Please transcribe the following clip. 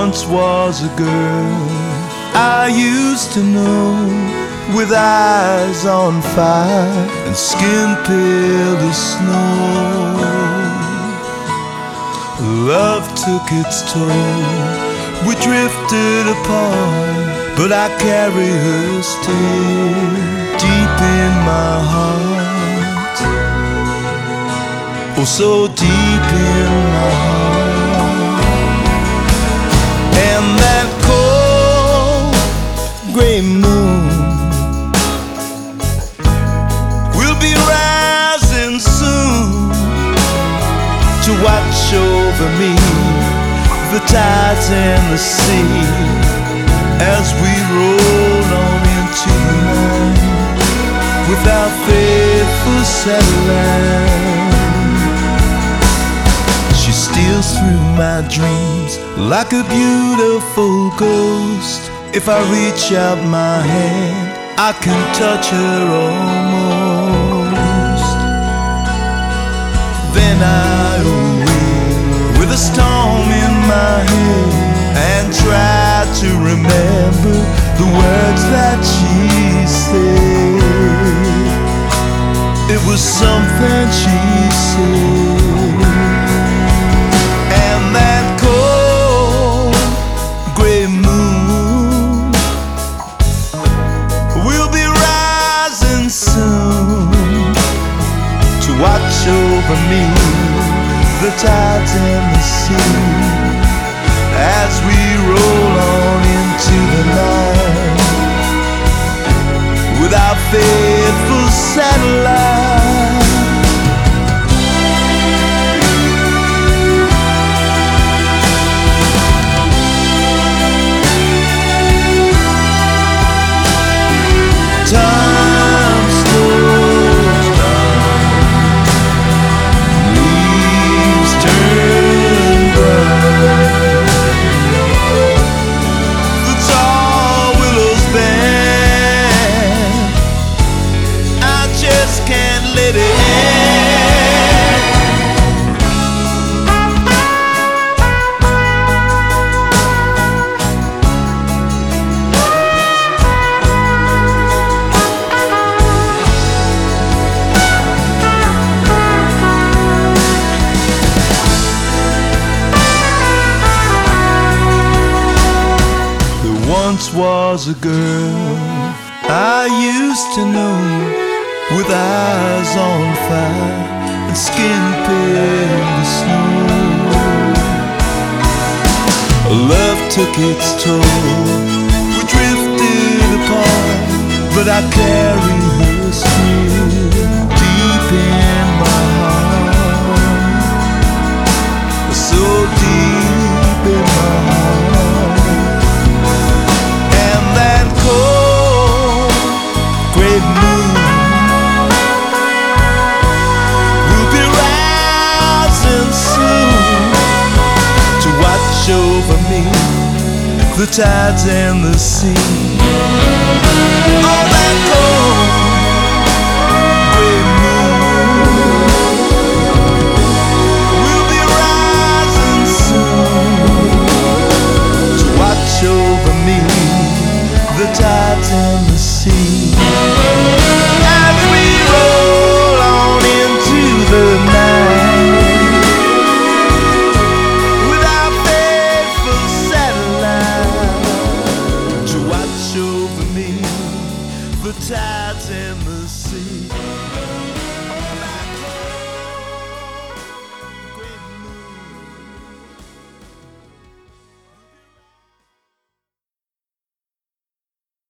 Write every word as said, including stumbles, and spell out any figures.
once was a girl I used to know, with eyes on fire and skin pale as snow. Love took its toll, we drifted apart, but I carry her still deep in my heart. Oh, so deep in my heart. And that cold gray moon will be rising soon to watch over me, the tides and the sea, as we roll on into the night with our faithful satellite. She steals through my dreams like a beautiful ghost. If I reach out my hand, I can touch her almost. Then I awake with a storm in my head and try to remember the words that she said. It was something she said. And that cold gray moon will be rising soon to watch over me, the tides and the sea, as we roll on into the night with our faithful satellite. Time slows down, leaves turn brown, the tall willows bend, I just can't let it once was a girl I used to know, with eyes on fire and skin pale as snow. Love took its toll, we drifted apart, but I carry her still deep in my heart, so deep in my heart. Over me, the tides and the sea. Oh, that cold gray moon will be rising soon to watch over me, the tides and the sea, as we roll on into the night. The tides and the sea.